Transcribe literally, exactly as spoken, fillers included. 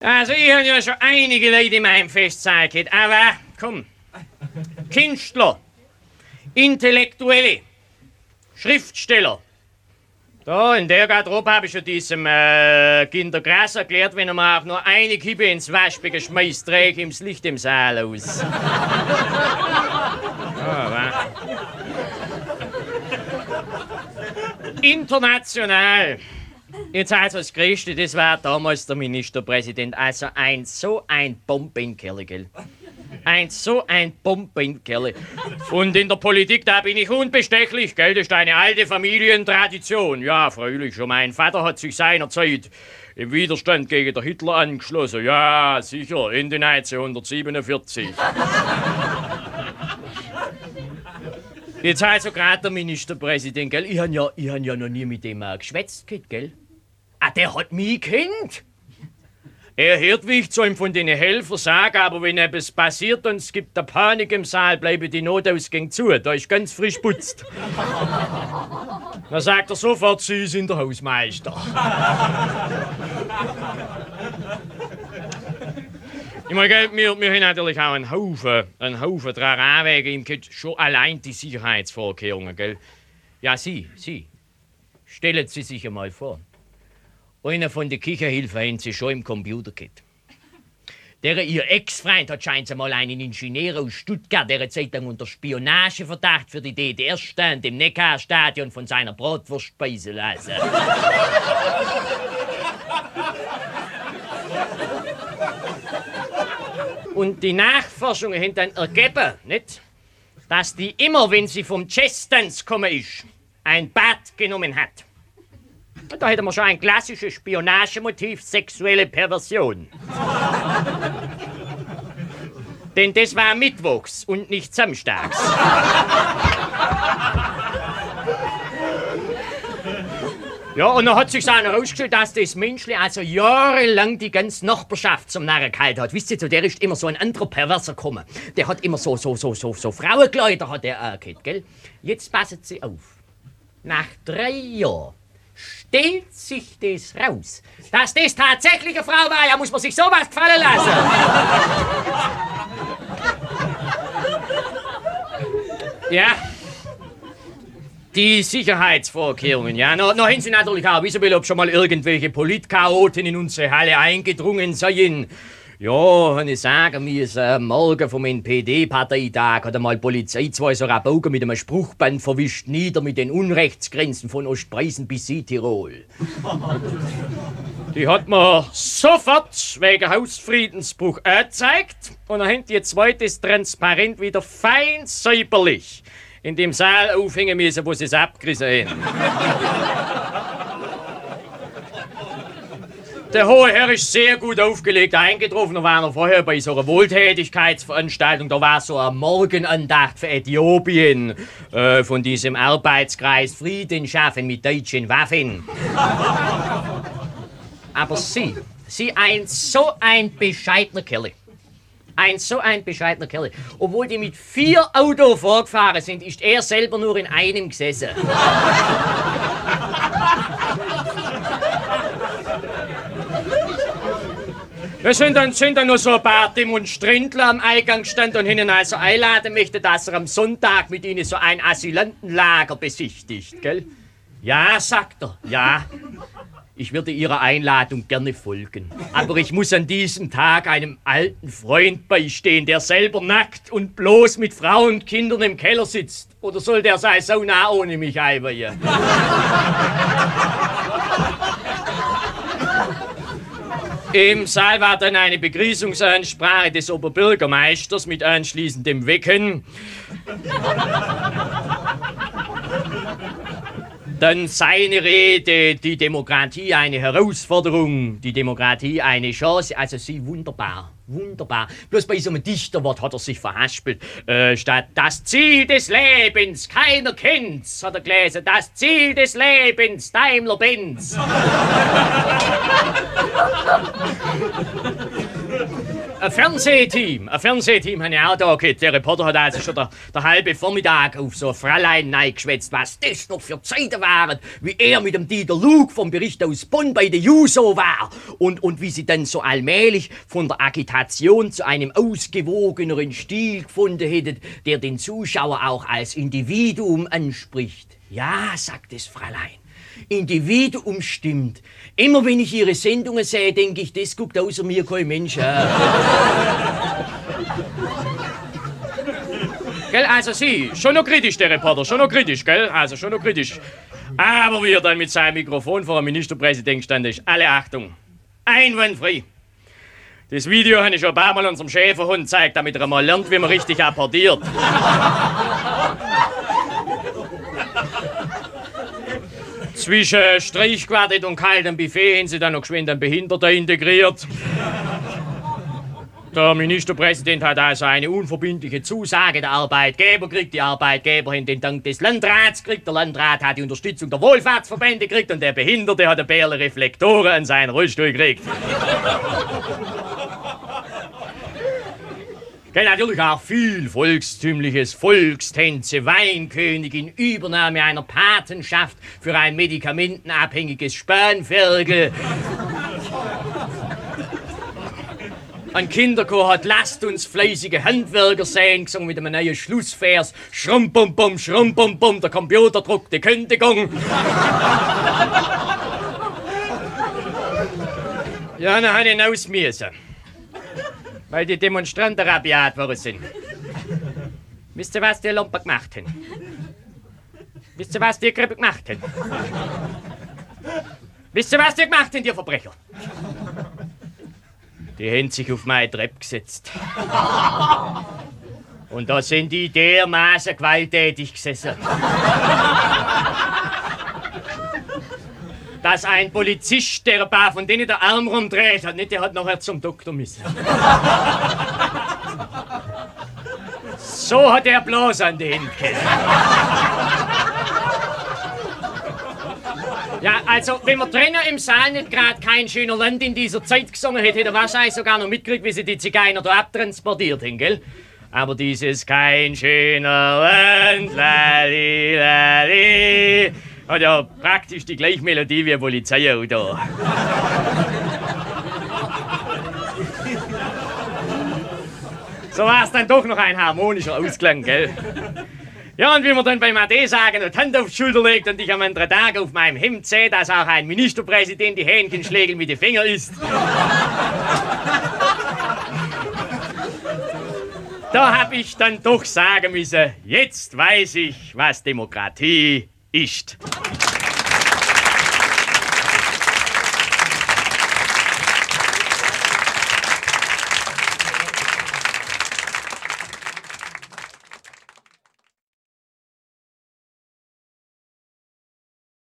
Also, ich habe ja schon einige Leute in meinem Festsaal gehabt, aber komm. Künstler, Intellektuelle, Schriftsteller. Da, in der Garderobe habe ich schon diesem äh, Kinder Gras erklärt, wenn er mir auch nur eine Kippe ins Waschbecken schmeißt, drehe ich ihm das Licht im Saal aus. Ah, international. Jetzt also das Größte, das war damals der Ministerpräsident. Also ein so ein Bombenkerl, gell? Ein so ein Bombenkerl. Und in der Politik, da bin ich unbestechlich, gell? Das ist eine alte Familientradition. Ja, freilich, schon mein Vater hat sich seinerzeit im Widerstand gegen den Hitler angeschlossen. Ja, sicher, Ende neunzehnhundertsiebenundvierzig. Jetzt also gerade der Ministerpräsident, gell? Ich han ja, ich han ja noch nie mit dem äh, geschwätzt, gell? Ah, der hat mich gekannt. Er hört, wie ich zu ihm von den Helfern sage, aber wenn etwas passiert und es gibt eine Panik im Saal, bleiben die Notausgänge zu. Da ist ganz frisch putzt. Dann sagt er sofort, Sie sind der Hausmeister. Ich meine, wir, wir haben natürlich auch einen Haufen, einen Haufen daran anwägen, schon allein die Sicherheitsvorkehrungen, gell? Ja, Sie, Sie, stellen Sie sich einmal vor. Einer von den Kicherhilfen haben Sie schon im Computer gehabt. Der ihr Ex-Freund hat scheinbar mal einen Ingenieur aus Stuttgart, der Zeit lang unter Spionageverdacht für die D D R stand, im Neckarstadion von seiner Bratwurst speisen lassen. Und die Nachforschungen haben dann ergeben, nicht, dass die immer, wenn sie vom Jazztanz gekommen ist, ein Bad genommen hat. Und da hätten wir schon ein klassisches Spionagemotiv, sexuelle Perversion. Denn das war mittwochs und nicht samstags. Ja, und dann hat sich auch noch herausgestellt, dass das Menschli also jahrelang die ganze Nachbarschaft zum Narren gehalten hat. Wisst ihr, zu der ist immer so ein anderer Perverser gekommen. Der hat immer so, so, so, so, so Frauenkleider hat er auch gehabt, gell? Jetzt passen Sie auf. Nach drei Jahren stellt sich das raus, dass das tatsächlich eine Frau war. Ja, muss man sich sowas gefallen lassen. Ja. Die Sicherheitsvorkehrungen, ja. Noch, noch haben Sie natürlich auch wissen will, ob schon mal irgendwelche Politchaoten in unsere Halle eingedrungen seien. Ja, wenn ich sagen müssen, morgen vom N P D-Parteitag hat einmal die Polizei zwei so Rabauken mit einem Spruchband verwischt, nieder mit den Unrechtsgrenzen von Ostpreußen bis Südtirol. Die hat man sofort wegen Hausfriedensbruch angezeigt und dann haben die zweites transparent wieder fein säuberlich in dem Saal aufhängen müssen, wo sie es abgerissen haben. Der hohe Herr ist sehr gut aufgelegt eingetroffen. Da war er vorher bei so einer Wohltätigkeitsveranstaltung. Da war so eine Morgenandacht für Äthiopien äh, von diesem Arbeitskreis Frieden schaffen mit deutschen Waffen. Aber Sie, Sie ein so ein bescheidener Kerl. Ein so ein bescheidener Kerl. Obwohl die mit vier Autos vorgefahren sind, ist er selber nur in einem gesessen. Es sind dann, sind dann noch so ein paar Demonstrantler am Eingang gestanden und ihnen also einladen möchte, dass er am Sonntag mit ihnen so ein Asylantenlager besichtigt, gell? Ja, sagt er, ja. Ich würde Ihrer Einladung gerne folgen. Aber ich muss an diesem Tag einem alten Freund beistehen, der selber nackt und bloß mit Frau und Kindern im Keller sitzt. Oder soll der sein Sauna ohne mich einweihen? Im Saal war dann eine Begrüßungsansprache des Oberbürgermeisters mit anschließendem Wecken. Dann seine Rede, die Demokratie eine Herausforderung, die Demokratie eine Chance. Also Sie, wunderbar, wunderbar. Bloß bei so einem Dichterwort hat er sich verhaspelt. Äh, statt das Ziel des Lebens, keiner kennt's, hat er gelesen. Das Ziel des Lebens, Daimler-Benz. Ein Fernsehteam, ein Fernsehteam habe ich auch da gehabt. Der Reporter hat also schon der, der halbe Vormittag auf so ein Fräulein geschwätzt, was das noch für Zeiten waren, wie er mit dem Dieter Lug vom Bericht aus Bonn bei der Juso war und, und wie sie dann so allmählich von der Agitation zu einem ausgewogeneren Stil gefunden hätten, der den Zuschauer auch als Individuum anspricht. Ja, sagt das Fräulein. Individuum stimmt. Immer wenn ich Ihre Sendungen sehe, denke ich, das guckt außer mir kein Mensch an. Gell, also Sie, schon noch kritisch, der Reporter, schon noch kritisch, gell? Also schon noch kritisch. Aber wie er dann mit seinem Mikrofon vor dem Ministerpräsident stand, ist alle Achtung. Einwandfrei. Das Video habe ich schon ein paar Mal unserem Schäferhund gezeigt, damit er mal lernt, wie man richtig apportiert. Zwischen Streichquartett und kaltem Buffet haben sie dann noch geschwind einen Behinderten integriert. Der Ministerpräsident hat also eine unverbindliche Zusage. Der Arbeitgeber kriegt, die Arbeitgeber haben den Dank des Landrats gekriegt, der Landrat hat die Unterstützung der Wohlfahrtsverbände gekriegt und der Behinderte hat ein paar Reflektoren an seinen Rollstuhl gekriegt. Gell, natürlich auch viel Volkstümliches, Volkstänze, Weinkönigin, Übernahme einer Patenschaft für ein medikamentenabhängiges Spanferkel. Ein Kinderchor hat lasst uns fleißige Handwerker sein, gesungen mit einem neuen Schlussvers. Schrumpum-bum, schrumpum-bum, der Computer druckt die Kündigung. Ja, dann habe ich ihn ausmüssen. Weil die Demonstranten rabiat worden sind. Wisst ihr, was die Lumpen gemacht haben? Wisst ihr, was die Krippe gemacht haben? Wisst ihr, was die gemacht haben, die Verbrecher? Die haben sich auf meine Treppe gesetzt. Und da sind die dermaßen gewalttätig gesessen. Dass ein Polizist, der ein paar von denen der Arm rumdreht hat, nicht, der hat nachher zum Doktor müssen. So hat er bloß an die Hände gehabt. Ja, also, wenn wir drinnen im Saal nicht gerade kein schöner Land in dieser Zeit gesungen hätte, hätte er wahrscheinlich sogar noch mitgekriegt, wie sie die Zigeuner da abtransportiert haben, gell? Aber dieses kein schöner Land, lali, lali, hat ja praktisch die gleiche Melodie wie ein Polizeiauto. So war es dann doch noch ein harmonischer Ausklang, gell? Ja, und wie man dann beim Ade sagen und die Hand auf die Schulter legt und ich am anderen Tag auf meinem Hemd sehe, dass auch ein Ministerpräsident die Hähnchenschlägel mit den Fingern isst. Da hab ich dann doch sagen müssen, jetzt weiß ich, was Demokratie ist.